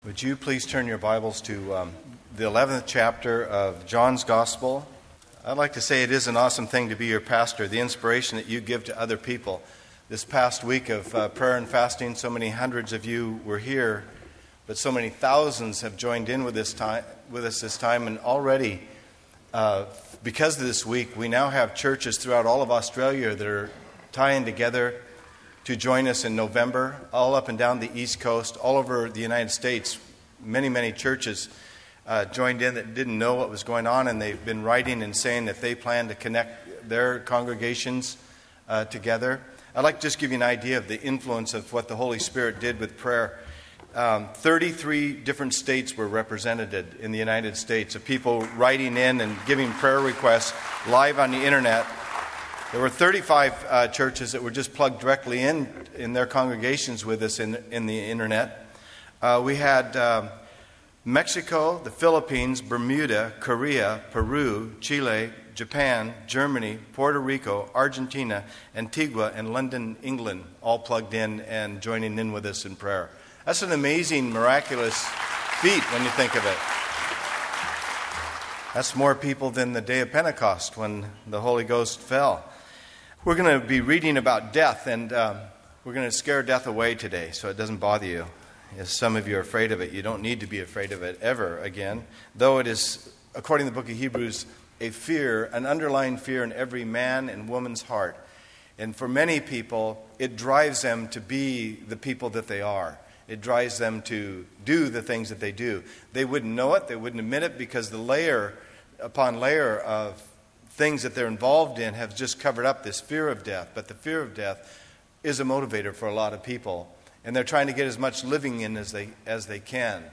Would you please turn your Bibles to the 11th chapter of John's Gospel? I'd like to say it is an awesome thing to be your pastor, the inspiration that you give to other people. This past week of prayer and fasting, so many hundreds of you were here, but so many thousands have joined in with us this time, and already, because of this week, we now have churches throughout all of Australia that are tying together to join us in November, all up and down the East Coast, all over the United States. Many churches joined in that didn't know what was going on, and they've been writing and saying that they plan to connect their congregations together. I'd like to just give you an idea of the influence of what the Holy Spirit did with prayer. 33 different states were represented in the United States, of people writing in and giving prayer requests live on the internet. There were 35 churches that were just plugged directly in their congregations with us in the internet. We had Mexico, the Philippines, Bermuda, Korea, Peru, Chile, Japan, Germany, Puerto Rico, Argentina, Antigua, and London, England, all plugged in and joining in with us in prayer. That's an amazing, miraculous feat when you think of it. That's more people than the day of Pentecost when the Holy Ghost fell. We're going to be reading about death, and we're going to scare death away today so it doesn't bother you. As some of you are afraid of it, you don't need to be afraid of it ever again. Though it is, according to the book of Hebrews, a fear, an underlying fear in every man and woman's heart. And for many people, it drives them to be the people that they are. It drives them to do the things that they do. They wouldn't know it, they wouldn't admit it, because the layer upon layer of things that they're involved in have just covered up this fear of death. But the fear of death is a motivator for a lot of people, and they're trying to get as much living in as they can.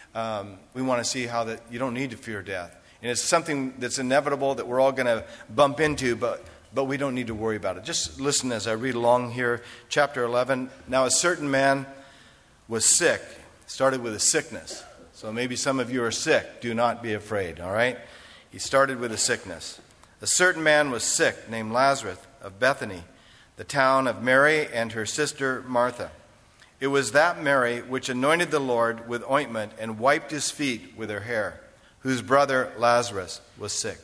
We want to see how that you don't need to fear death, and it's something that's inevitable that we're all going to bump into, but we don't need to worry about it. Just listen as I read along here, chapter 11. Now a certain man was sick. Started with a sickness. So maybe some of you are sick. Do not be afraid, all right? He started with a sickness. A certain man was sick, named Lazarus, of Bethany, the town of Mary and her sister Martha. It was that Mary which anointed the Lord with ointment and wiped his feet with her hair, whose brother Lazarus was sick.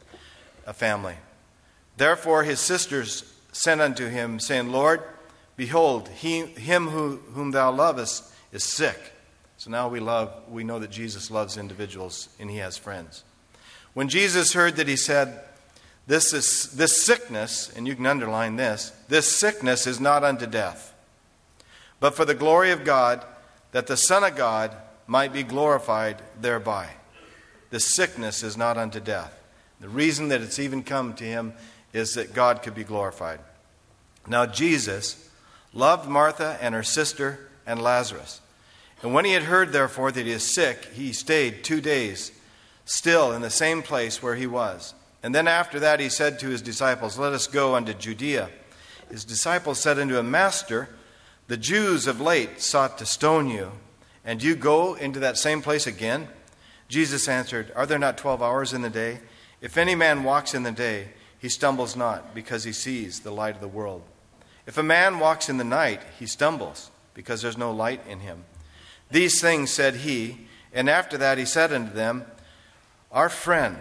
A family. Therefore his sisters sent unto him, saying, Lord, behold, him whom thou lovest is sick. So now we know that Jesus loves individuals and he has friends. When Jesus heard that, he said, This sickness, and you can underline this sickness is not unto death, but for the glory of God, that the Son of God might be glorified thereby. This sickness is not unto death. The reason that it's even come to him is that God could be glorified. Now Jesus loved Martha and her sister and Lazarus. And when he had heard, therefore, that he is sick, he stayed 2 days still in the same place where he was. And then after that he said to his disciples, Let us go unto Judea. His disciples said unto him, Master, the Jews of late sought to stone you, and you go into that same place again? Jesus answered, Are there not 12 hours in the day? If any man walks in the day, he stumbles not, because he sees the light of the world. If a man walks in the night, he stumbles, because there's no light in him. These things said he, and after that he said unto them, Our friend,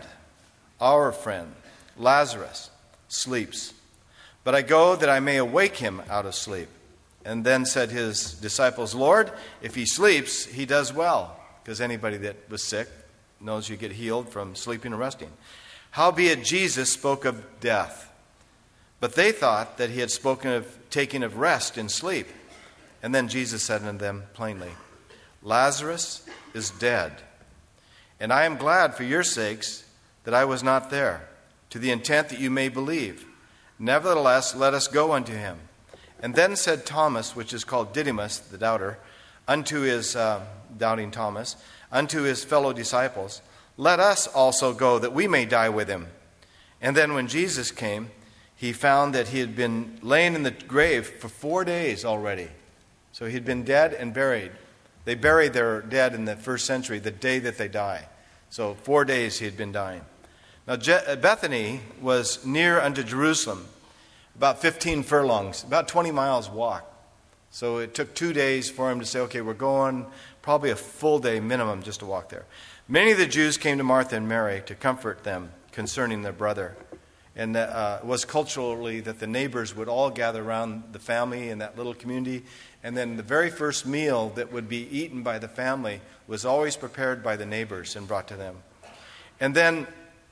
Lazarus, sleeps. But I go that I may awake him out of sleep. And then said his disciples, Lord, if he sleeps, he does well. Because anybody that was sick knows you get healed from sleeping and resting. Howbeit Jesus spoke of death. But they thought that he had spoken of taking of rest in sleep. And then Jesus said unto them plainly, Lazarus is dead. And I am glad for your sakes that I was not there, to the intent that you may believe. Nevertheless, let us go unto him. And then said Thomas, which is called Didymus, the doubter, unto his doubting Thomas, unto his fellow disciples, Let us also go, that we may die with him. And then when Jesus came, he found that he had been laying in the grave for 4 days already. So he'd been dead and buried. They buried their dead in the first century, the day that they die. So 4 days he had been dying. Now Bethany was near unto Jerusalem, about 15 furlongs, about 20 miles walk. So it took 2 days for him to say, okay, we're going, probably a full day minimum just to walk there. Many of the Jews came to Martha and Mary to comfort them concerning their brother. And it was culturally that the neighbors would all gather around the family in that little community. And then the very first meal that would be eaten by the family was always prepared by the neighbors and brought to them. And then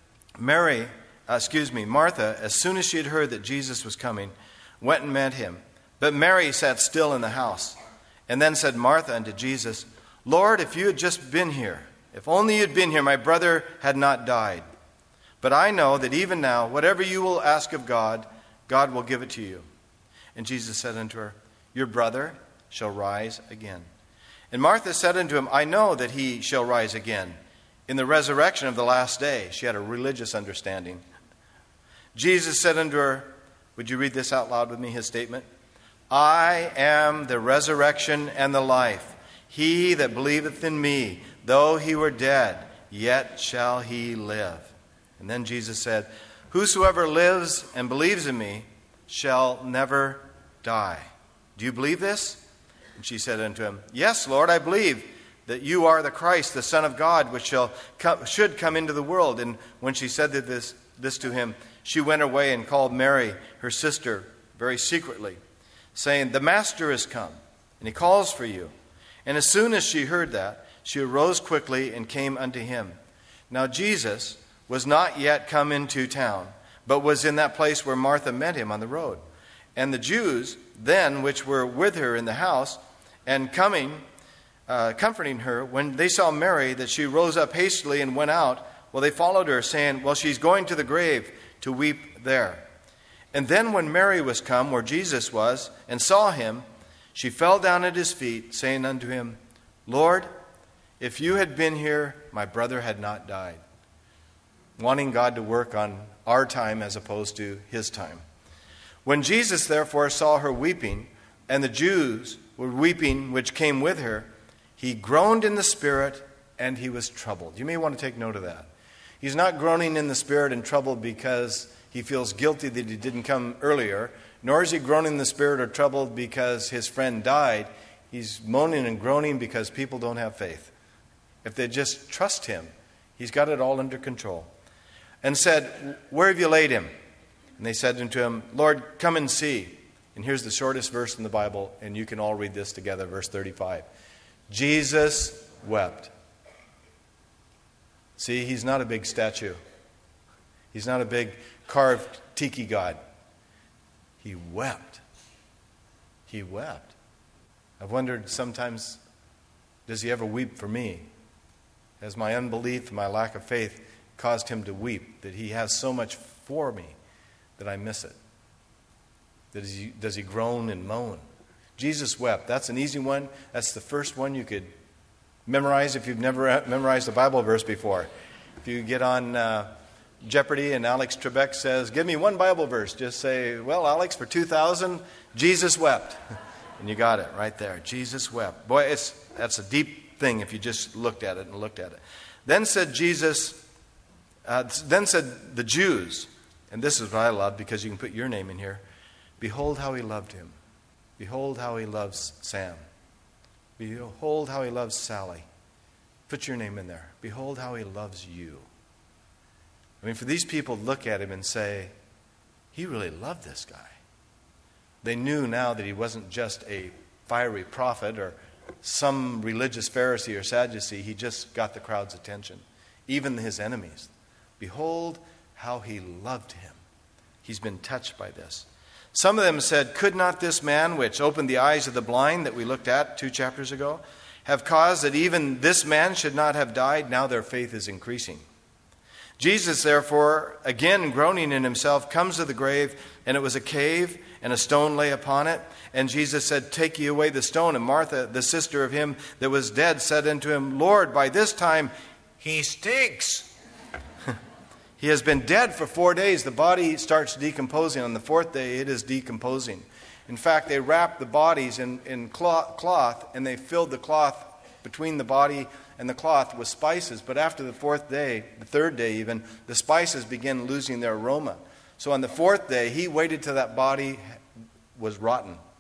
Martha, as soon as she had heard that Jesus was coming, went and met him. But Mary sat still in the house. And then said Martha unto Jesus, Lord, if you had just been here, if only you had been here, my brother had not died. But I know that even now, whatever you will ask of God, God will give it to you. And Jesus said unto her, Your brother shall rise again. And Martha said unto him, I know that he shall rise again in the resurrection of the last day. She had a religious understanding. Jesus said unto her, would you read this out loud with me, his statement? I am the resurrection and the life. He that believeth in me, though he were dead, yet shall he live. And then Jesus said, Whosoever lives and believes in me shall never die. Do you believe this? And she said unto him, Yes, Lord, I believe that you are the Christ, the Son of God, which should come into the world. And when she said this to him, she went away and called Mary, her sister, very secretly, saying, The Master is come, and he calls for you. And as soon as she heard that, she arose quickly and came unto him. Now Jesus was not yet come into town, but was in that place where Martha met him on the road. And the Jews then, which were with her in the house, and comforting her, when they saw Mary, that she rose up hastily and went out, well, they followed her, saying, Well, she's going to the grave to weep there. And then when Mary was come where Jesus was, and saw him, she fell down at his feet, saying unto him, Lord, if you had been here, my brother had not died. Wanting God to work on our time as opposed to his time. When Jesus therefore saw her weeping, and the Jews were weeping which came with her, he groaned in the spirit, and he was troubled. You may want to take note of that. He's not groaning in the spirit and troubled because he feels guilty that he didn't come earlier, nor is he groaning in the spirit or troubled because his friend died. He's moaning and groaning because people don't have faith. If they just trust him, he's got it all under control. And said, Where have you laid him? And they said unto him, Lord, come and see. And here's the shortest verse in the Bible, and you can all read this together, verse 35. Jesus wept. See, he's not a big statue. He's not a big carved tiki god. He wept. He wept. I've wondered sometimes, does he ever weep for me? Has my unbelief, my lack of faith caused him to weep, that he has so much for me that I miss it? Does he groan and moan? Jesus wept. That's an easy one. That's the first one you could memorize if you've never memorized a Bible verse before. If you get on Jeopardy and Alex Trebek says, give me one Bible verse, just say, well, Alex, for 2000, Jesus wept. And you got it right there. Jesus wept. Boy, that's a deep thing if you just looked at it and looked at it. Then said the Jews, and this is what I love because you can put your name in here, behold how he loved him. Behold how he loves Sam. Behold how he loves Sally. Put your name in there. Behold how he loves you. I mean, for these people to look at him and say, he really loved this guy. They knew now that he wasn't just a fiery prophet or some religious Pharisee or Sadducee. He just got the crowd's attention, even his enemies. Behold how he loved him. He's been touched by this. Some of them said, could not this man, which opened the eyes of the blind that we looked at 2 chapters ago, have caused that even this man should not have died? Now their faith is increasing. Jesus, therefore, again groaning in himself, comes to the grave, and it was a cave, and a stone lay upon it. And Jesus said, take ye away the stone. And Martha, the sister of him that was dead, said unto him, Lord, by this time he stinks. He has been dead for 4 days. The body starts decomposing. On the 4th day, it is decomposing. In fact, they wrapped the bodies in cloth, and they filled the cloth between the body and the cloth with spices. But after the 4th day, the 3rd day even, the spices begin losing their aroma. So on the 4th day, he waited till that body was rotten.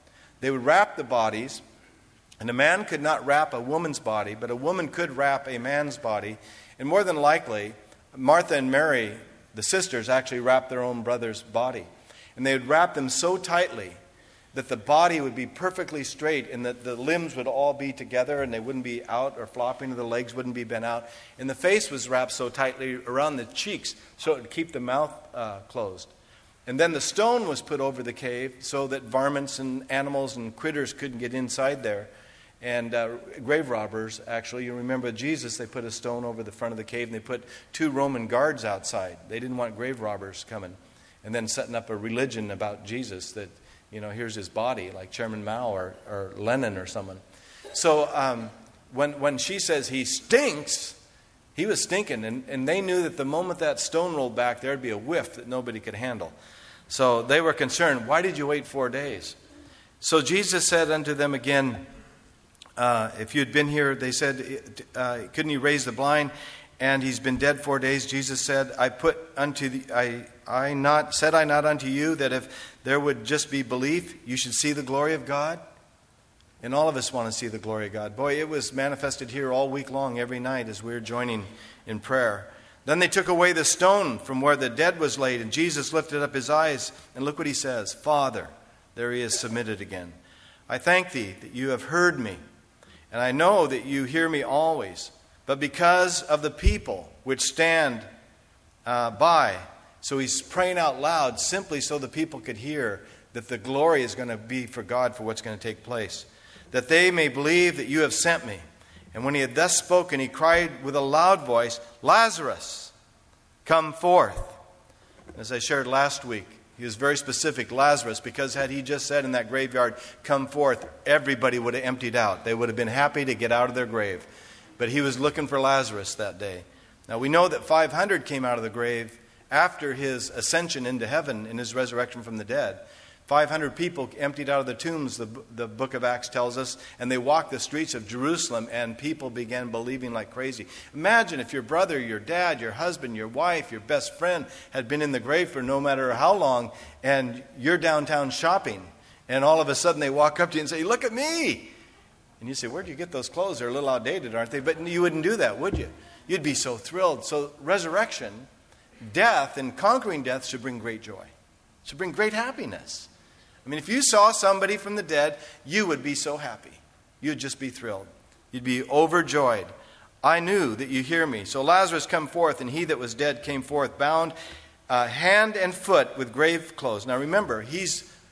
They would wrap the bodies, and a man could not wrap a woman's body, but a woman could wrap a man's body. And more than likely, Martha and Mary, the sisters, actually wrapped their own brother's body. And they would wrap them so tightly that the body would be perfectly straight and that the limbs would all be together and they wouldn't be out or flopping, or the legs wouldn't be bent out. And the face was wrapped so tightly around the cheeks so it would keep the mouth closed. And then the stone was put over the cave so that varmints and animals and critters couldn't get inside there. And grave robbers, actually, you remember Jesus, they put a stone over the front of the cave and they put 2 Roman guards outside. They didn't want grave robbers coming. And then setting up a religion about Jesus that, here's his body, like Chairman Mao or Lenin or someone. So when she says he stinks, he was stinking. And they knew that the moment that stone rolled back, there'd be a whiff that nobody could handle. So they were concerned, why did you wait 4 days? So Jesus said unto them again, if you had been here, they said, couldn't you raise the blind? And he's been dead 4 days. Jesus said, said I not unto you that if there would just be belief, you should see the glory of God? And all of us want to see the glory of God. Boy, it was manifested here all week long, every night as we were joining in prayer. Then they took away the stone from where the dead was laid, and Jesus lifted up his eyes, and look what he says, Father, there he is submitted again. I thank thee that you have heard me, and I know that you hear me always. But because of the people which stand by, so he's praying out loud simply so the people could hear that the glory is going to be for God for what's going to take place. That they may believe that you have sent me. And when he had thus spoken, he cried with a loud voice, Lazarus, come forth. As I shared last week, he was very specific, Lazarus, because had he just said in that graveyard, come forth, everybody would have emptied out. They would have been happy to get out of their grave. But he was looking for Lazarus that day. Now we know that 500 came out of the grave after his ascension into heaven and his resurrection from the dead. 500 people emptied out of the tombs, the book of Acts tells us, and they walked the streets of Jerusalem, and people began believing like crazy. Imagine if your brother, your dad, your husband, your wife, your best friend had been in the grave for no matter how long, and you're downtown shopping, and all of a sudden they walk up to you and say, look at me! And you say, where'd you get those clothes? They're a little outdated, aren't they? But you wouldn't do that, would you? You'd be so thrilled. So resurrection, death, and conquering death should bring great joy. Should bring great happiness. I mean, if you saw somebody from the dead, you would be so happy. You'd just be thrilled. You'd be overjoyed. I knew that you hear me. So Lazarus come forth, and he that was dead came forth, bound hand and foot with grave clothes. Now remember, he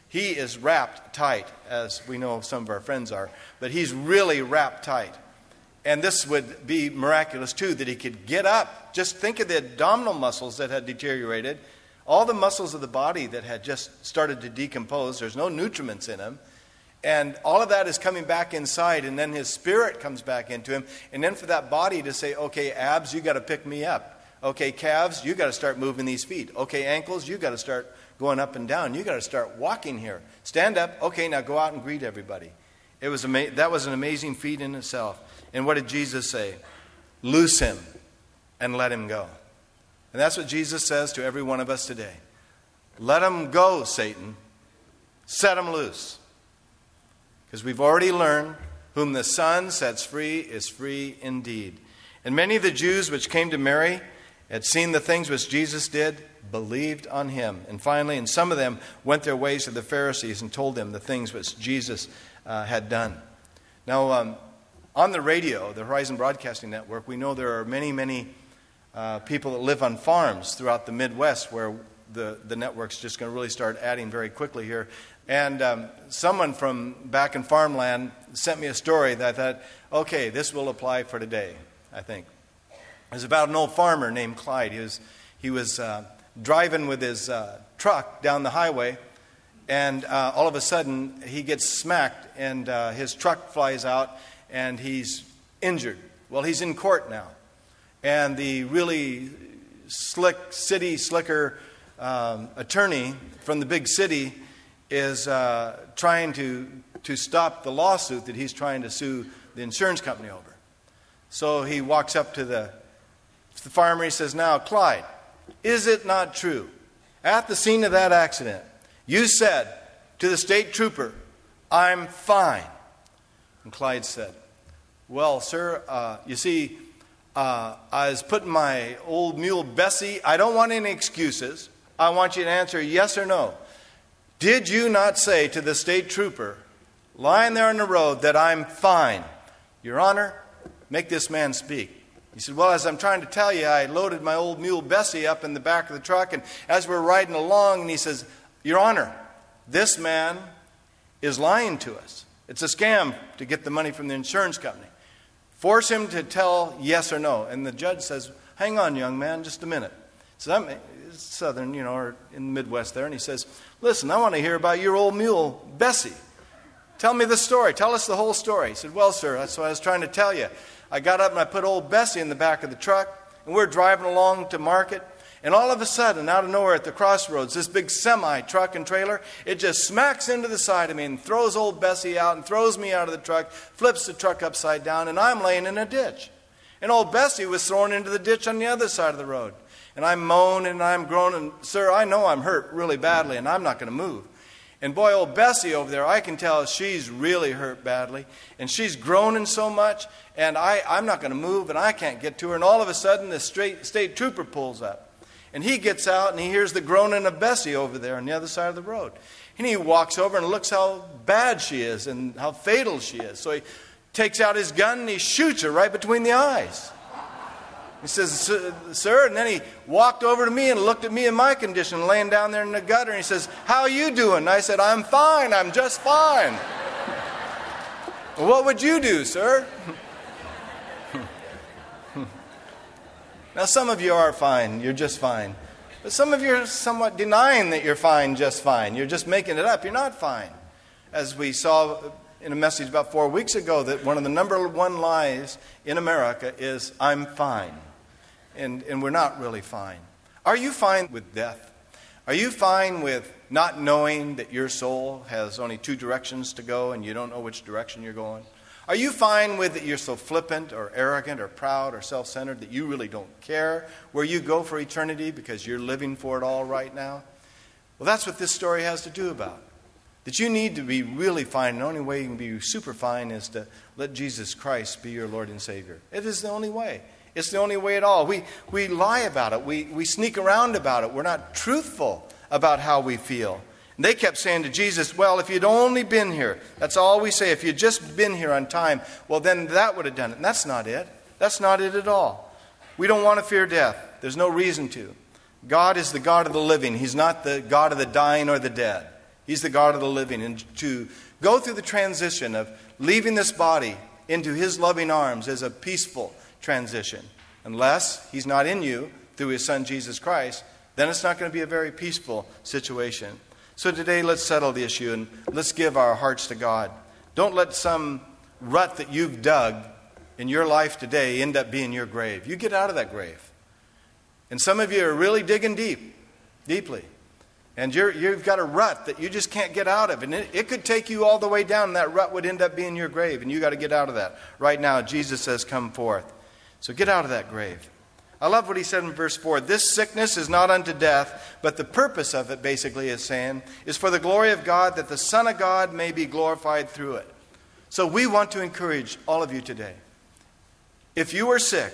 is wrapped tight, as we know some of our friends are, but he's really wrapped tight. And this would be miraculous too, that he could get up. Just think of the abdominal muscles that had deteriorated. All the muscles of the body that had just started to decompose. There's no nutriments in them. And all of that is coming back inside, and then his spirit comes back into him. And then for that body to say, okay, abs, you got to pick me up. Okay, calves, you got to start moving these feet. Okay, ankles, you got to start going up and down. You got to start walking here. Stand up. Okay, now go out and greet everybody. That was an amazing feat in itself. And what did Jesus say? Loose him and let him go. And that's what Jesus says to every one of us today. Let him go, Satan. Set him loose. Because we've already learned, whom the Son sets free is free indeed. And many of the Jews which came to Mary had seen the things which Jesus did, believed on him. And finally, and some of them went their ways to the Pharisees and told them the things which Jesus had done. Now, on the radio, the Horizon Broadcasting Network, we know there are many, many people that live on farms throughout the Midwest where the network's just going to really start adding very quickly here. And someone from back in farmland sent me a story that I thought, okay, this will apply for today, I think. It was about an old farmer named Clyde. He was driving with his truck down the highway, and all of a sudden he gets smacked, and his truck flies out, and he's injured. Well, he's in court now. And the really slicker attorney from the big city is trying to stop the lawsuit that he's trying to sue the insurance company over. So he walks up to the farmer. He says, now, Clyde, is it not true? At the scene of that accident, you said to the state trooper, I'm fine. And Clyde said, well, sir, you see, I was putting my old mule Bessie. I don't want any excuses. I want you to answer yes or no. Did you not say to the state trooper lying there on the road that I'm fine? Your Honor, make this man speak. He said, well, as I'm trying to tell you, I loaded my old mule Bessie up in the back of the truck, and as we're riding along, and he says, Your Honor, this man is lying to us. It's a scam to get the money from the insurance company. Force him to tell yes or no. And the judge says, hang on, young man, just a minute. So I'm Southern, or in the Midwest there, and he says, listen, I want to hear about your old mule Bessie. Tell me the story. Tell us the whole story. He said, well, sir, that's what I was trying to tell you. I got up and I put old Bessie in the back of the truck, and we're driving along to market, and all of a sudden, out of nowhere at the crossroads, this big semi truck and trailer, it just smacks into the side of me and throws old Bessie out and throws me out of the truck, flips the truck upside down, and I'm laying in a ditch. And old Bessie was thrown into the ditch on the other side of the road. And I'm moaning and I'm groaning, sir, I know I'm hurt really badly and I'm not going to move. And boy, old Bessie over there, I can tell she's really hurt badly. And she's groaning so much, and I'm not going to move, and I can't get to her. And all of a sudden, the state trooper pulls up. And he gets out, and he hears the groaning of Bessie over there on the other side of the road. And he walks over and looks how bad she is and how fatal she is. So he takes out his gun, and he shoots her right between the eyes. He says, sir, and then he walked over to me and looked at me in my condition, laying down there in the gutter, and he says, how you doing? And I said, I'm fine, I'm just fine. Well, what would you do, sir? Now, some of you are fine, you're just fine. But some of you are somewhat denying that you're fine, just fine. You're just making it up, you're not fine. As we saw in a message about 4 weeks ago, that one of the number one lies in America is, I'm fine. And we're not really fine. Are you fine with death? Are you fine with not knowing that your soul has only two directions to go and you don't know which direction you're going? Are you fine with that you're so flippant or arrogant or proud or self-centered that you really don't care where you go for eternity because you're living for it all right now? Well, that's what this story has to do about. That you need to be really fine. The only way you can be super fine is to let Jesus Christ be your Lord and Savior. It is the only way. It's the only way at all. We lie about it. We sneak around about it. We're not truthful about how we feel. And they kept saying to Jesus, well, if you'd only been here, that's all we say. If you'd just been here on time, well, then that would have done it. And that's not it. That's not it at all. We don't want to fear death. There's no reason to. God is the God of the living. He's not the God of the dying or the dead. He's the God of the living. And to go through the transition of leaving this body into His loving arms is a peaceful transition. Unless He's not in you through His Son Jesus Christ, then it's not going to be a very peaceful situation. So today, let's settle the issue and let's give our hearts to God. Don't let some rut that you've dug in your life today end up being your grave. You get out of that grave. And some of you are really digging deeply. And you've got a rut that you just can't get out of. And it could take you all the way down, and that rut would end up being your grave. And you've got to get out of that. Right now, Jesus says, come forth. So get out of that grave. I love what He said in verse 4. This sickness is not unto death, but the purpose of it, basically, is saying, is for the glory of God, that the Son of God may be glorified through it. So we want to encourage all of you today. If you are sick,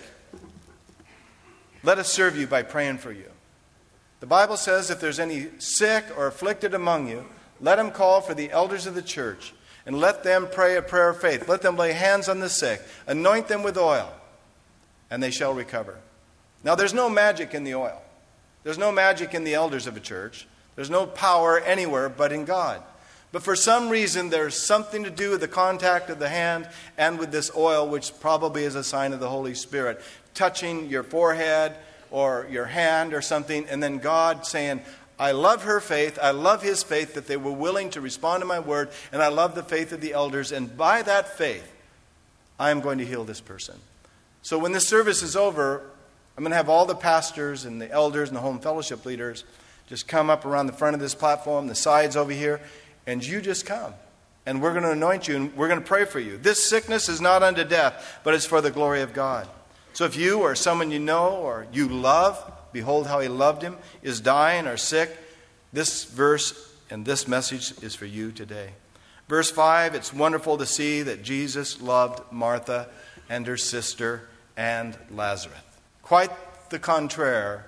let us serve you by praying for you. The Bible says if there's any sick or afflicted among you, let him call for the elders of the church and let them pray a prayer of faith. Let them lay hands on the sick, anoint them with oil, and they shall recover. Now, there's no magic in the oil. There's no magic in the elders of a church. There's no power anywhere but in God. But for some reason, there's something to do with the contact of the hand and with this oil, which probably is a sign of the Holy Spirit, touching your forehead or your hand or something, and then God saying, I love her faith, I love his faith, that they were willing to respond to my word, and I love the faith of the elders, and by that faith, I am going to heal this person. So when this service is over, I'm going to have all the pastors and the elders and the home fellowship leaders just come up around the front of this platform, the sides over here, and you just come. And we're going to anoint you, and we're going to pray for you. This sickness is not unto death, but it's for the glory of God. So if you or someone you know or you love, behold how he loved him, is dying or sick, this verse and this message is for you today. Verse 5, it's wonderful to see that Jesus loved Martha and her sister and Lazarus. Quite the contraire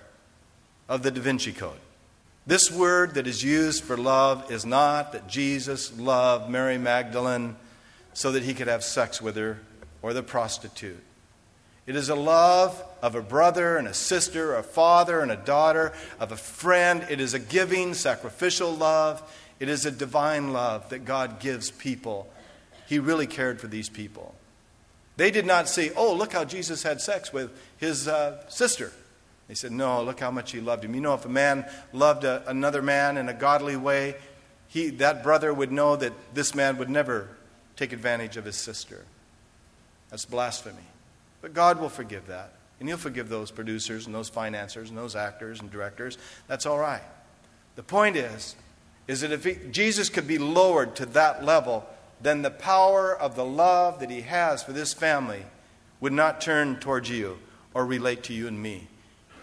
of the Da Vinci Code. This word that is used for love is not that Jesus loved Mary Magdalene so that he could have sex with her or the prostitute. It is a love of a brother and a sister, a father and a daughter, of a friend. It is a giving, sacrificial love. It is a divine love that God gives people. He really cared for these people. They did not say, oh, look how Jesus had sex with his sister. They said, no, look how much he loved him. You know, if a man loved another man in a godly way, that brother would know that this man would never take advantage of his sister. That's blasphemy. But God will forgive that. And he'll forgive those producers and those financiers and those actors and directors. That's all right. The point is that if Jesus could be lowered to that level, then the power of the love that he has for this family would not turn towards you or relate to you and me.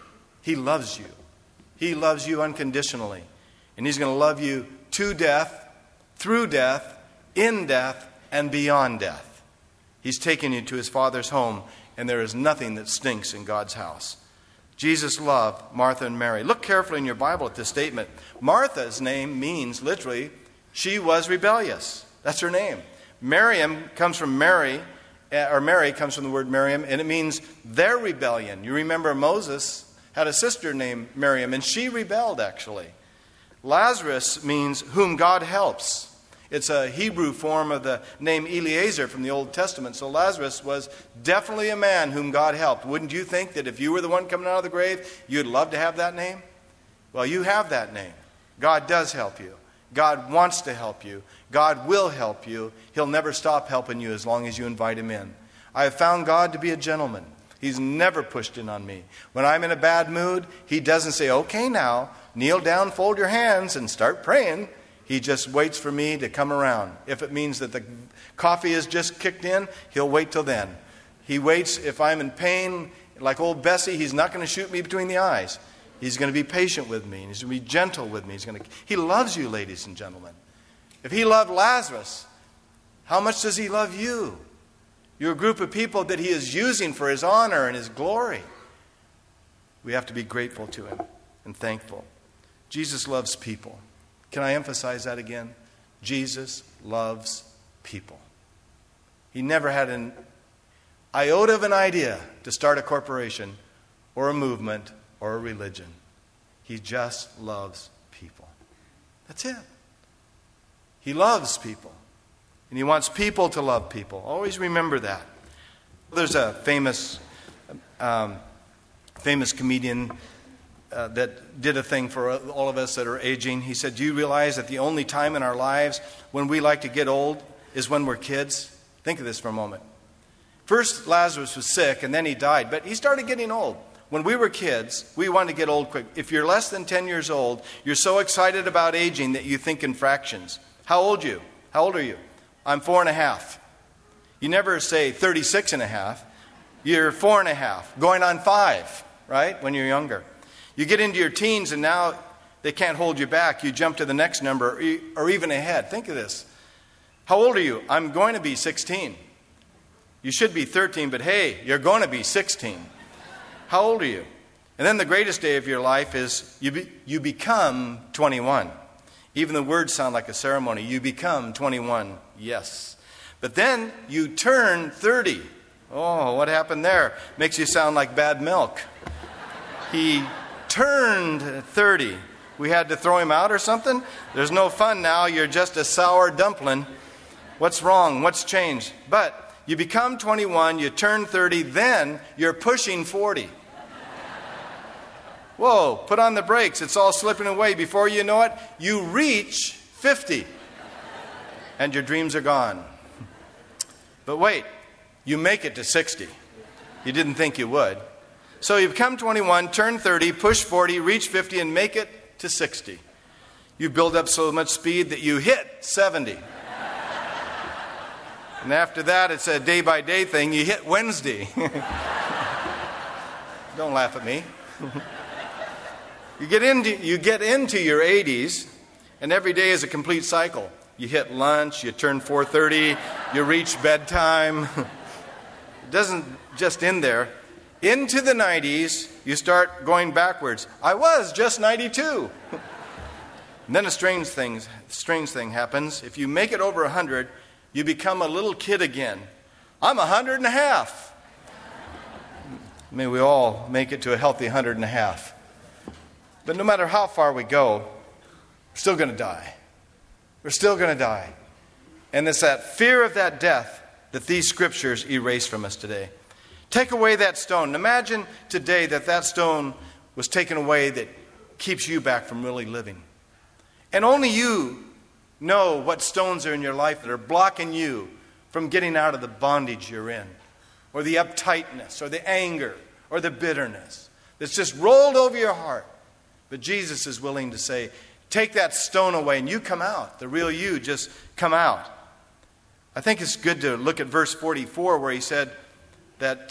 He loves you. He loves you unconditionally. And he's going to love you to death, through death, in death, and beyond death. He's taken you to his Father's home, and there is nothing that stinks in God's house. Jesus loved Martha and Mary. Look carefully in your Bible at this statement. Martha's name means, literally, she was rebellious. That's her name. Miriam comes from Mary, or Mary comes from the word Miriam, and it means their rebellion. You remember Moses had a sister named Miriam, and she rebelled, actually. Lazarus means whom God helps. It's a Hebrew form of the name Eliezer from the Old Testament. So Lazarus was definitely a man whom God helped. Wouldn't you think that if you were the one coming out of the grave, you'd love to have that name? Well, you have that name. God does help you. God wants to help you. God will help you. He'll never stop helping you as long as you invite him in. I have found God to be a gentleman. He's never pushed in on me. When I'm in a bad mood, he doesn't say, okay, now, kneel down, fold your hands, and start praying. He just waits for me to come around. If it means that the coffee has just kicked in, he'll wait till then. He waits if I'm in pain, like old Bessie, he's not going to shoot me between the eyes. He's going to be patient with me, and he's going to be gentle with me. He loves you, ladies and gentlemen. If he loved Lazarus, how much does he love you? You're a group of people that he is using for his honor and his glory. We have to be grateful to him and thankful. Jesus loves people. Can I emphasize that again? Jesus loves people. He never had an iota of an idea to start a corporation or a movement or a religion. He just loves people. That's it. He loves people. And he wants people to love people. Always remember that. There's a famous comedian that did a thing for all of us that are aging. He said, do you realize that the only time in our lives when we like to get old is when we're kids? Think of this for a moment. First, Lazarus was sick, and then he died, but he started getting old. When we were kids, we wanted to get old quick. If you're less than 10 years old, you're so excited about aging that you think in fractions. How old are you? How old are you? I'm 4.5. You never say 36.5. You're 4.5, going on 5, right, when you're younger. You get into your teens and now they can't hold you back. You jump to the next number or even ahead. Think of this. How old are you? I'm going to be 16. You should be 13, but hey, you're going to be 16. How old are you? And then the greatest day of your life is you become 21. Even the words sound like a ceremony. You become 21, yes. But then you turn 30. Oh, what happened there? Makes you sound like bad milk. He turned 30. We had to throw him out or something? There's no fun now. You're just a sour dumpling. What's wrong? What's changed? But you become 21, you turn 30, then you're pushing 40. Whoa, put on the brakes. It's all slipping away. Before you know it, you reach 50. And your dreams are gone. But wait, you make it to 60. You didn't think you would. So you become 21, turn 30, push 40, reach 50, and make it to 60. You build up so much speed that you hit 70. And after that, it's a day-by-day thing. You hit Wednesday. Don't laugh at me. You get into your 80s, and every day is a complete cycle. You hit lunch, you turn 4:30, you reach bedtime. It doesn't just end there. Into the 90s, you start going backwards. I was just 92. And then a strange thing happens. If you make it over 100, you become a little kid again. I'm 100 and a half. May we all make it to a healthy 100 and a half. But no matter how far we go, we're still going to die. We're still going to die. And it's that fear of that death that these scriptures erase from us today. Take away that stone. Imagine today that stone was taken away that keeps you back from really living. And only you know what stones are in your life that are blocking you from getting out of the bondage you're in, or the uptightness, or the anger, or the bitterness that's just rolled over your heart. But Jesus is willing to say, take that stone away and you come out. The real you just come out. I think it's good to look at verse 44 where he said that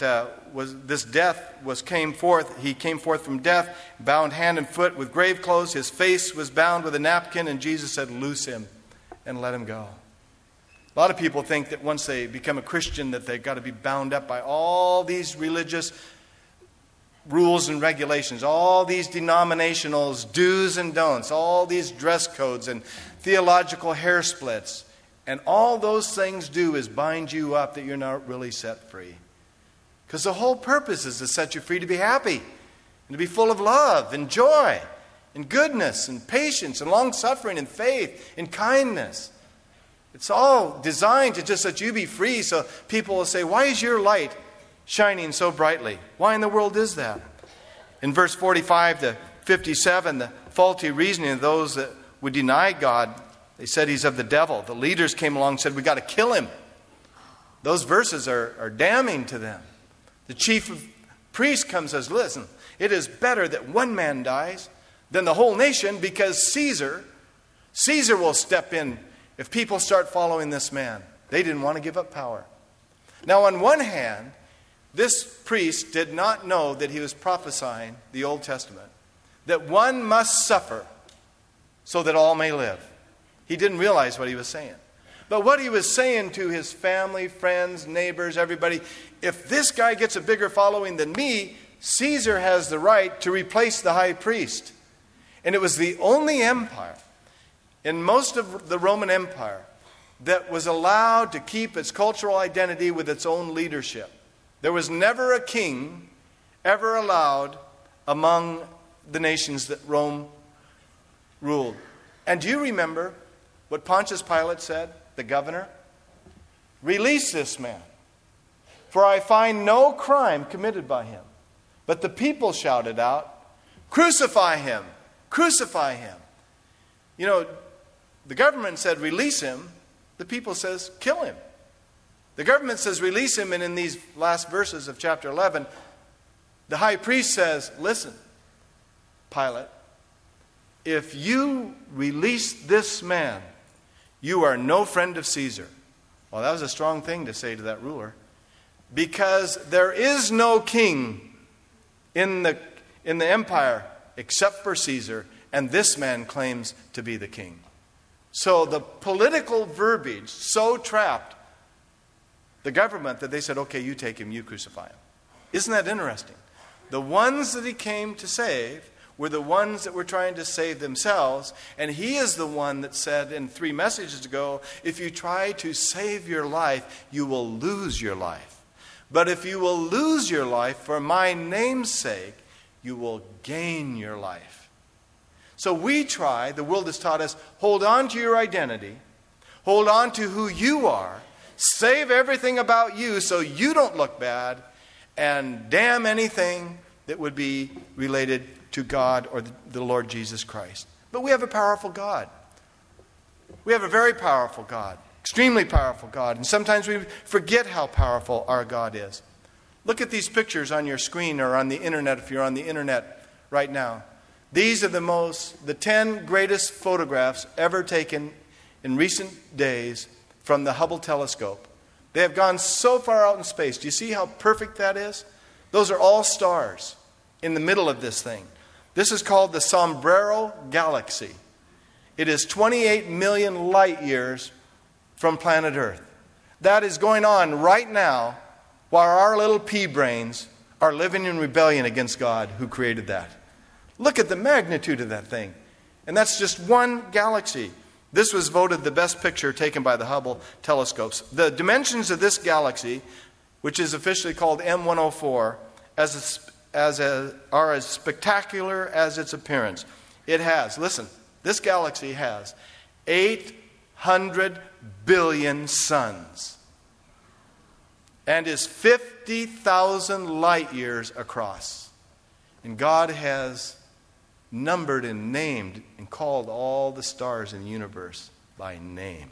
he came forth from death, bound hand and foot with grave clothes. His face was bound with a napkin, and Jesus said, loose him and let him go. A lot of people think that once they become a Christian that they've got to be bound up by all these religious rules and regulations, all these denominational do's and don'ts, all these dress codes and theological hair splits. And all those things do is bind you up that you're not really set free. Because the whole purpose is to set you free to be happy and to be full of love and joy and goodness and patience and long-suffering and faith and kindness. It's all designed to just let you be free so people will say, why is your light shining so brightly? Why in the world is that? In verse 45 to 57, the faulty reasoning of those that would deny God, they said he's of the devil. The leaders came along and said, we've got to kill him. Those verses are damning to them. The chief of priests comes and says, listen, it is better that one man dies than the whole nation, because Caesar will step in if people start following this man. They didn't want to give up power. Now, on one hand, this priest did not know that he was prophesying the Old Testament, that one must suffer so that all may live. He didn't realize what he was saying. But what he was saying to his family, friends, neighbors, everybody, if this guy gets a bigger following than me, Caesar has the right to replace the high priest. And it was the only empire in most of the Roman Empire that was allowed to keep its cultural identity with its own leadership. There was never a king ever allowed among the nations that Rome ruled. And do you remember what Pontius Pilate said, the governor? Release this man, for I find no crime committed by him. But the people shouted out, crucify him, crucify him. You know, the government said release him. The people says kill him. The government says release him, and in these last verses of chapter 11, the high priest says, listen, Pilate, if you release this man, you are no friend of Caesar. Well, that was a strong thing to say to that ruler, because there is no king in the empire except for Caesar, and this man claims to be the king. So the political verbiage so trapped the government that they said, okay, you take him, you crucify him. Isn't that interesting? The ones that he came to save were the ones that were trying to save themselves. And he is the one that said in 3 messages ago, if you try to save your life, you will lose your life. But if you will lose your life for my name's sake, you will gain your life. So we try, the world has taught us, hold on to your identity, hold on to who you are, save everything about you so you don't look bad, and damn anything that would be related to God or the Lord Jesus Christ. But we have a powerful God. We have a very powerful God, extremely powerful God. And sometimes we forget how powerful our God is. Look at these pictures on your screen or on the internet if you're on the internet right now. These are the 10 greatest photographs ever taken in recent days from the Hubble telescope. They have gone so far out in space. Do you see how perfect that is? Those are all stars in the middle of this thing. This is called the Sombrero Galaxy. It is 28 million light years from planet Earth. That is going on right now while our little pea brains are living in rebellion against God who created that. Look at the magnitude of that thing. And that's just one galaxy. This was voted the best picture taken by the Hubble telescopes. The dimensions of this galaxy, which is officially called M104, are as spectacular as its appearance. It has, listen, this galaxy has 800 billion suns and is 50,000 light years across. And God has numbered and named and called all the stars in the universe by name.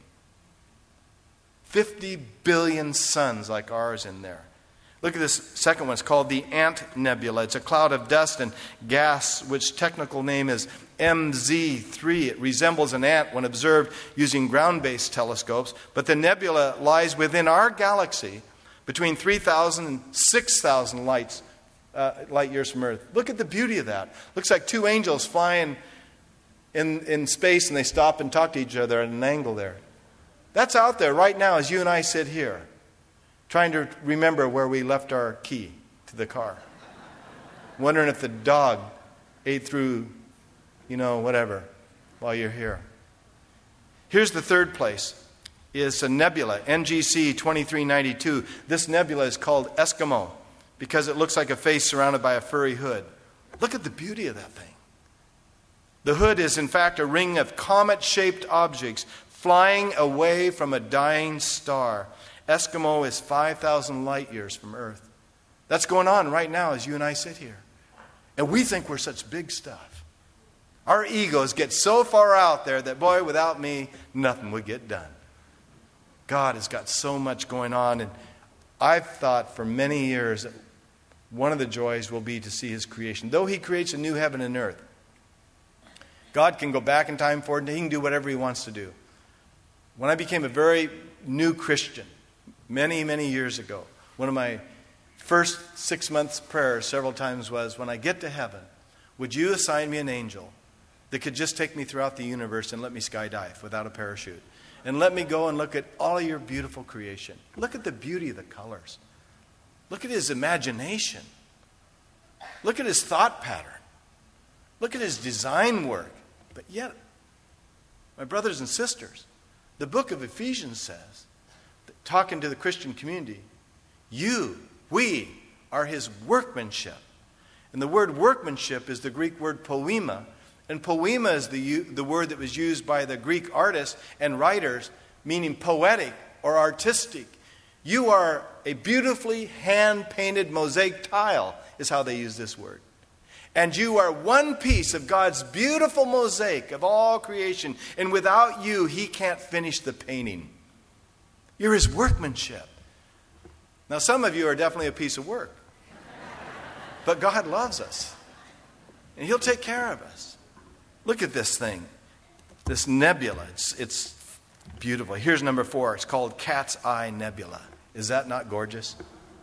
50 billion suns like ours in there. Look at this second one. It's called the Ant Nebula. It's a cloud of dust and gas, which technical name is MZ3. It resembles an ant when observed using ground-based telescopes, but the nebula lies within our galaxy between 3,000 and 6,000 light years from Earth. Look at the beauty of that. Looks like two angels flying in space, and they stop and talk to each other at an angle there. That's out there right now as you and I sit here, trying to remember where we left our key to the car. Wondering if the dog ate through, whatever, while you're here. Here's the third place. Is a nebula, NGC 2392. This nebula is called Eskimo because it looks like a face surrounded by a furry hood. Look at the beauty of that thing. The hood is, in fact, a ring of comet-shaped objects flying away from a dying star. Eskimo is 5,000 light years from Earth. That's going on right now as you and I sit here. And we think we're such big stuff. Our egos get so far out there that, boy, without me, nothing would get done. God has got so much going on, and I've thought for many years that one of the joys will be to see His creation. Though He creates a new heaven and earth, God can go back in time forward, and He can do whatever He wants to do. When I became a very new Christian, many, many years ago, one of my first 6 months' prayers several times was, when I get to heaven, would you assign me an angel that could just take me throughout the universe and let me skydive without a parachute? And let me go and look at all of your beautiful creation. Look at the beauty of the colors. Look at His imagination. Look at His thought pattern. Look at His design work. But yet, my brothers and sisters, the book of Ephesians says, talking to the Christian community, we are His workmanship. And the word workmanship is the Greek word poema. And poema is the word that was used by the Greek artists and writers, meaning poetic or artistic. You are a beautifully hand-painted mosaic tile, is how they use this word. And you are one piece of God's beautiful mosaic of all creation. And without you, He can't finish the painting. You're His workmanship. Now, some of you are definitely a piece of work. But God loves us. And He'll take care of us. Look at this thing, this nebula. It's beautiful. Here's number 4. It's called Cat's Eye Nebula. Is that not gorgeous?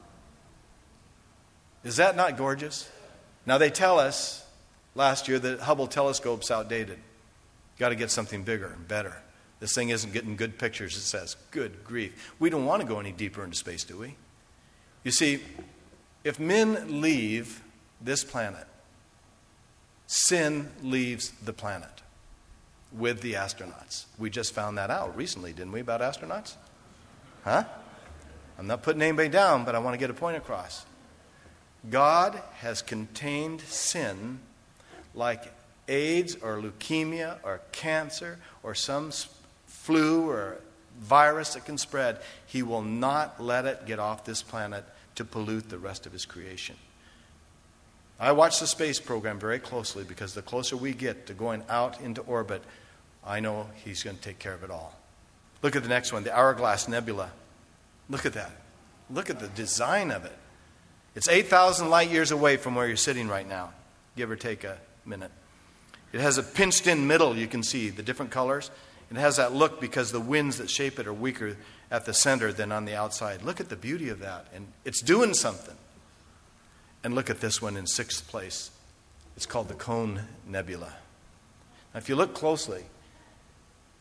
Is that not gorgeous? Now, they tell us last year that Hubble telescope's outdated. Got to get something bigger and better. This thing isn't getting good pictures, it says. Good grief. We don't want to go any deeper into space, do we? You see, if men leave this planet, sin leaves the planet with the astronauts. We just found that out recently, didn't we, about astronauts? Huh? I'm not putting anybody down, but I want to get a point across. God has contained sin like AIDS or leukemia or cancer or some flu or virus that can spread. He will not let it get off this planet to pollute the rest of His creation. I watch the space program very closely because the closer we get to going out into orbit, I know He's going to take care of it all. Look at the next one, the Hourglass Nebula. Look at that. Look at the design of it. It's 8,000 light years away from where you're sitting right now, give or take a minute. It has a pinched-in middle, you can see, the different colors. It has that look because the winds that shape it are weaker at the center than on the outside. Look at the beauty of that. And it's doing something. And look at this one in 6th place. It's called the Cone Nebula. Now, if you look closely,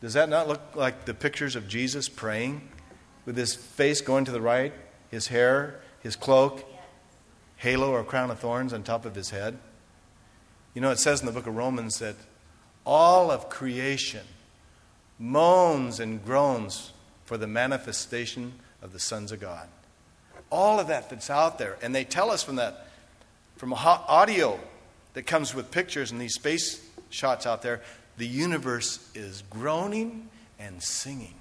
Does that not look like the pictures of Jesus praying with his face going to the right, his hair, his cloak, halo or crown of thorns on top of his head? You know, it says in the book of Romans that all of creation moans and groans for the manifestation of the sons of God. All of that's out there. And they tell us from audio that comes with pictures and these space shots out there, the universe is groaning and singing.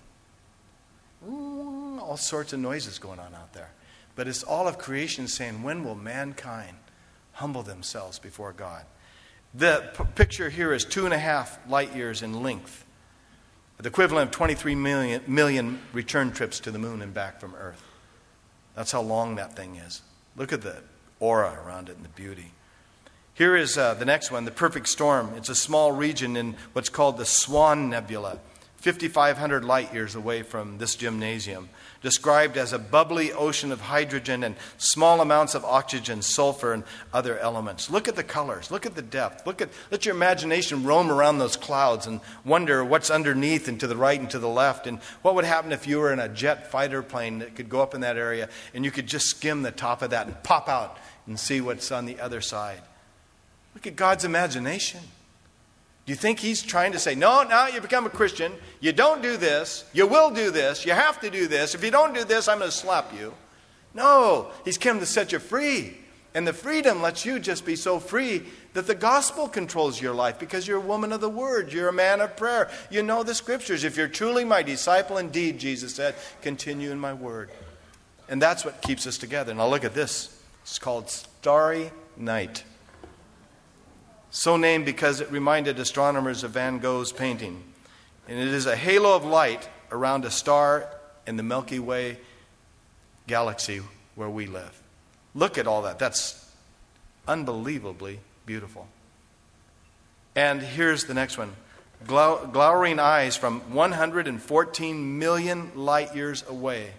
All sorts of noises going on out there. But it's all of creation saying, when will mankind humble themselves before God? The picture here is 2.5 light years in length, the equivalent of 23 million return trips to the moon and back from Earth. That's how long that thing is. Look at the aura around it and the beauty. Here is the next one, the perfect storm. It's a small region in what's called the Swan Nebula, 5,500 light years away from this gymnasium, described as a bubbly ocean of hydrogen and small amounts of oxygen, sulfur, and other elements. Look at the colors. Look at the depth. Let your imagination roam around those clouds and wonder what's underneath and to the right and to the left. And what would happen if you were in a jet fighter plane that could go up in that area and you could just skim the top of that and pop out and see what's on the other side. Look at God's imagination. Do you think he's trying to say, no, now you become a Christian, you don't do this, you will do this, you have to do this, if you don't do this, I'm going to slap you? No, he's come to set you free. And the freedom lets you just be so free that the gospel controls your life because you're a woman of the word, you're a man of prayer, you know the scriptures. If you're truly my disciple indeed, Jesus said, continue in my word. And that's what keeps us together. Now look at this. It's called Starry Night. So named because it reminded astronomers of Van Gogh's painting. And it is a halo of light around a star in the Milky Way galaxy where we live. Look at all that. That's unbelievably beautiful. And here's the next one. Glowering eyes from 114 million light years away.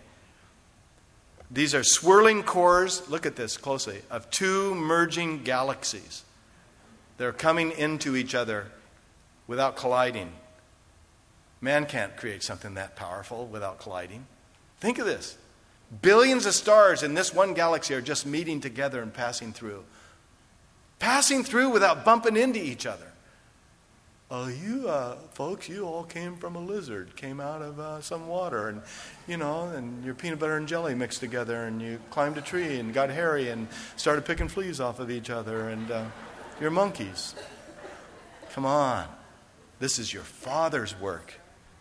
These are swirling cores, look at this closely, of two merging galaxies. They're coming into each other without colliding. Man can't create something that powerful without colliding. Think of this. Billions of stars in this one galaxy are just meeting together and passing through. Passing through without bumping into each other. You folks, you all came from a lizard, came out of some water, and and your peanut butter and jelly mixed together, and you climbed a tree and got hairy and started picking fleas off of each other, and you're monkeys. Come on. This is your Father's work.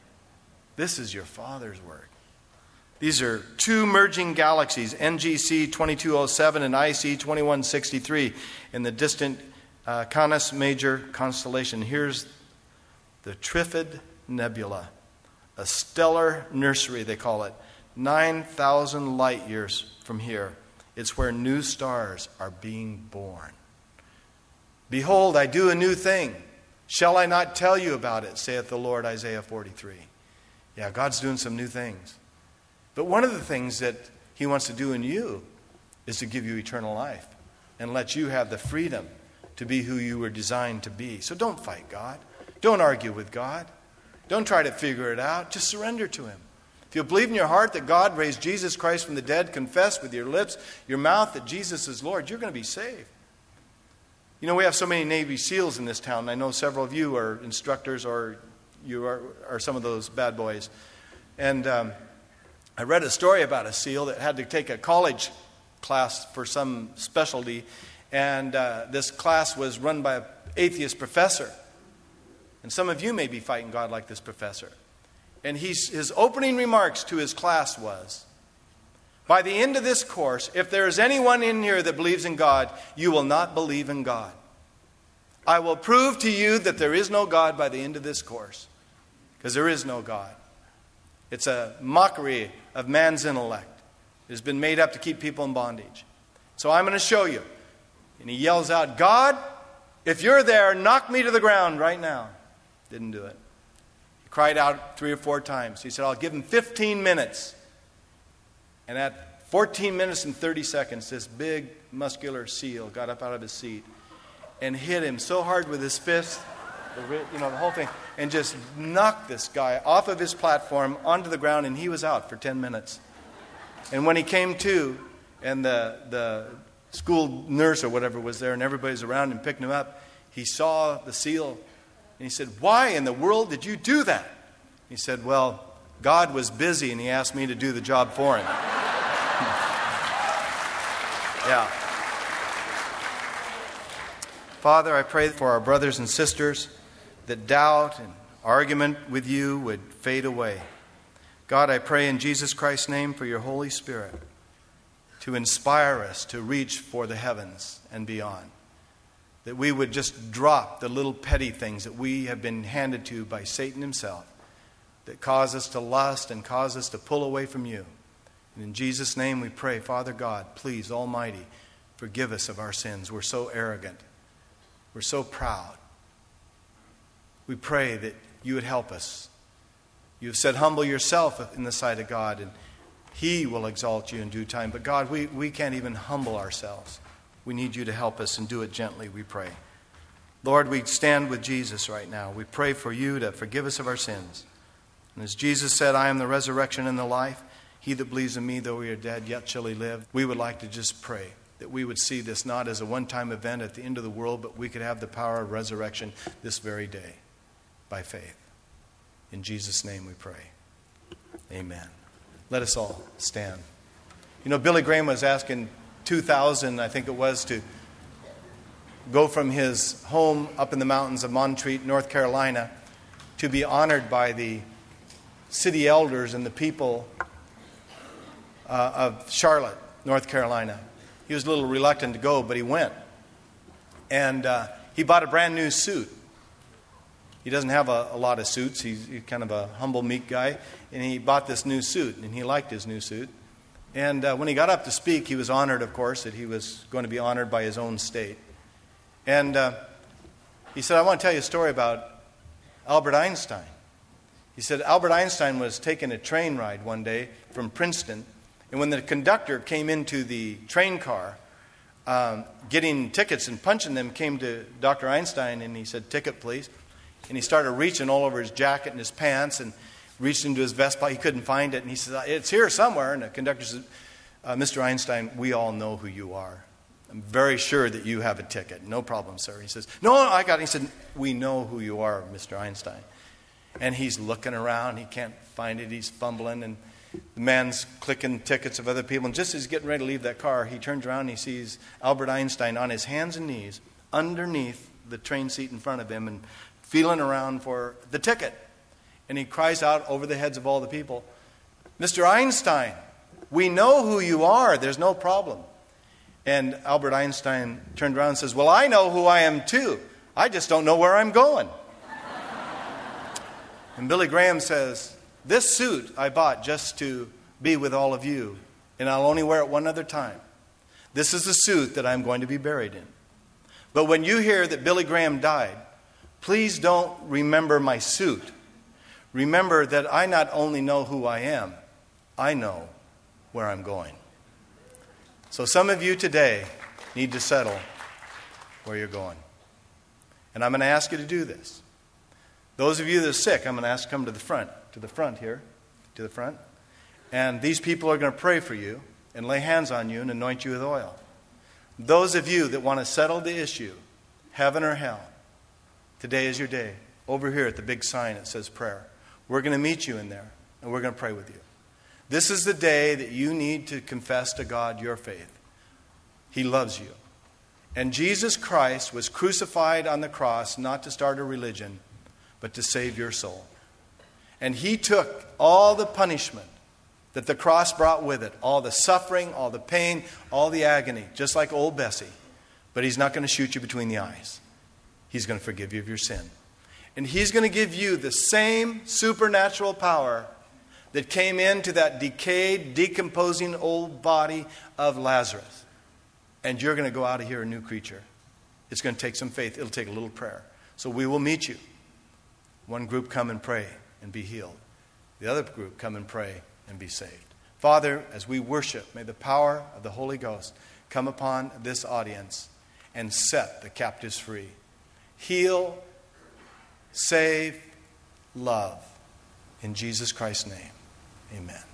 This is your Father's work. These are two merging galaxies, NGC 2207 and IC 2163, in the distant Canis Major constellation. Here's the Trifid Nebula, a stellar nursery, they call it, 9,000 light years from here. It's where new stars are being born. Behold, I do a new thing. Shall I not tell you about it, saith the Lord, Isaiah 43. Yeah, God's doing some new things. But one of the things that he wants to do in you is to give you eternal life and let you have the freedom to be who you were designed to be. So don't fight God. Don't argue with God. Don't try to figure it out. Just surrender to him. If you believe in your heart that God raised Jesus Christ from the dead, confess with your lips, your mouth that Jesus is Lord, you're going to be saved. You know, we have so many Navy SEALs in this town. I know several of you are instructors or you are some of those bad boys. And I read a story about a SEAL that had to take a college class for some specialty. And this class was run by an atheist professor. And some of you may be fighting God like this professor. And his opening remarks to his class was, by the end of this course, if there is anyone in here that believes in God, you will not believe in God. I will prove to you that there is no God by the end of this course. Because there is no God. It's a mockery of man's intellect. It has been made up to keep people in bondage. So I'm going to show you. And he yells out, God, if you're there, knock me to the ground right now. Didn't do it. He cried out 3 or 4 times. He said, I'll give him 15 minutes. And at 14 minutes and 30 seconds, this big, muscular SEAL got up out of his seat and hit him so hard with his fist the whole thing, and just knocked this guy off of his platform onto the ground, and he was out for 10 minutes. And when he came to, and the school nurse or whatever was there, and everybody's around and picking him up, he saw the seal, and he said, "Why in the world did you do that?" He said, "Well, God was busy, and he asked me to do the job for him." Yeah. Father, I pray for our brothers and sisters that doubt and argument with you would fade away. God, I pray in Jesus Christ's name for your Holy Spirit to inspire us to reach for the heavens and beyond. That we would just drop the little petty things that we have been handed to by Satan himself that cause us to lust and cause us to pull away from you. And in Jesus' name we pray, Father God, please, Almighty, forgive us of our sins. We're so arrogant. We're so proud. We pray that you would help us. You have said, humble yourself in the sight of God, and he will exalt you in due time. But God, we can't even humble ourselves. We need you to help us, and do it gently, we pray. Lord, we stand with Jesus right now. We pray for you to forgive us of our sins. And as Jesus said, I am the resurrection and the life. He that believes in me, though we are dead, yet shall he live. We would like to just pray that we would see this not as a one-time event at the end of the world, but we could have the power of resurrection this very day by faith. In Jesus' name we pray. Amen. Let us all stand. You know, Billy Graham was asked in 2000, I think it was, to go from his home up in the mountains of Montreat, North Carolina, to be honored by the city elders and the people of Charlotte, North Carolina. He was a little reluctant to go, but he went. And he bought a brand new suit. He doesn't have a lot of suits. He's kind of a humble, meek guy. And he bought this new suit, and he liked his new suit. And when he got up to speak, he was honored, of course, that he was going to be honored by his own state. And he said, I want to tell you a story about Albert Einstein. He said Albert Einstein was taking a train ride one day from Princeton. And when the conductor came into the train car, getting tickets and punching them, came to Dr. Einstein, and he said, "Ticket, please." And he started reaching all over his jacket and his pants and reached into his vest pocket. He couldn't find it. And he said, "It's here somewhere." And the conductor said, "Mr. Einstein, we all know who you are. I'm very sure that you have a ticket." "No problem, sir." He says, No, I got it." He said, "We know who you are, Mr. Einstein." And he's looking around. He can't find it. He's fumbling. And the man's clicking tickets of other people. And just as he's getting ready to leave that car, he turns around and he sees Albert Einstein on his hands and knees underneath the train seat in front of him and feeling around for the ticket. And he cries out over the heads of all the people, "Mr. Einstein, we know who you are. There's no problem." And Albert Einstein turned around and says, "Well, I know who I am too. I just don't know where I'm going." And Billy Graham says, "This suit I bought just to be with all of you, and I'll only wear it one other time. This is the suit that I'm going to be buried in. But when you hear that Billy Graham died, please don't remember my suit. Remember that I not only know who I am, I know where I'm going." So some of you today need to settle where you're going. And I'm going to ask you to do this. Those of you that are sick, I'm going to ask you to come to the front here. And these people are going to pray for you and lay hands on you and anoint you with oil. Those of you that want to settle the issue, heaven or hell, today is your day. Over here at the big sign it says prayer. We're going to meet you in there, and we're going to pray with you. This is the day that you need to confess to God your faith. He loves you. And Jesus Christ was crucified on the cross not to start a religion, but to save your soul. And he took all the punishment that the cross brought with it, all the suffering, all the pain, all the agony, just like old Bessie. But he's not going to shoot you between the eyes. He's going to forgive you of your sin. And he's going to give you the same supernatural power that came into that decayed, decomposing old body of Lazarus. And you're going to go out of here a new creature. It's going to take some faith. It'll take a little prayer. So we will meet you. One group come and pray and be healed. The other group come and pray and be saved. Father, as we worship, may the power of the Holy Ghost come upon this audience and set the captives free. Heal save, love. In Jesus Christ's name, amen.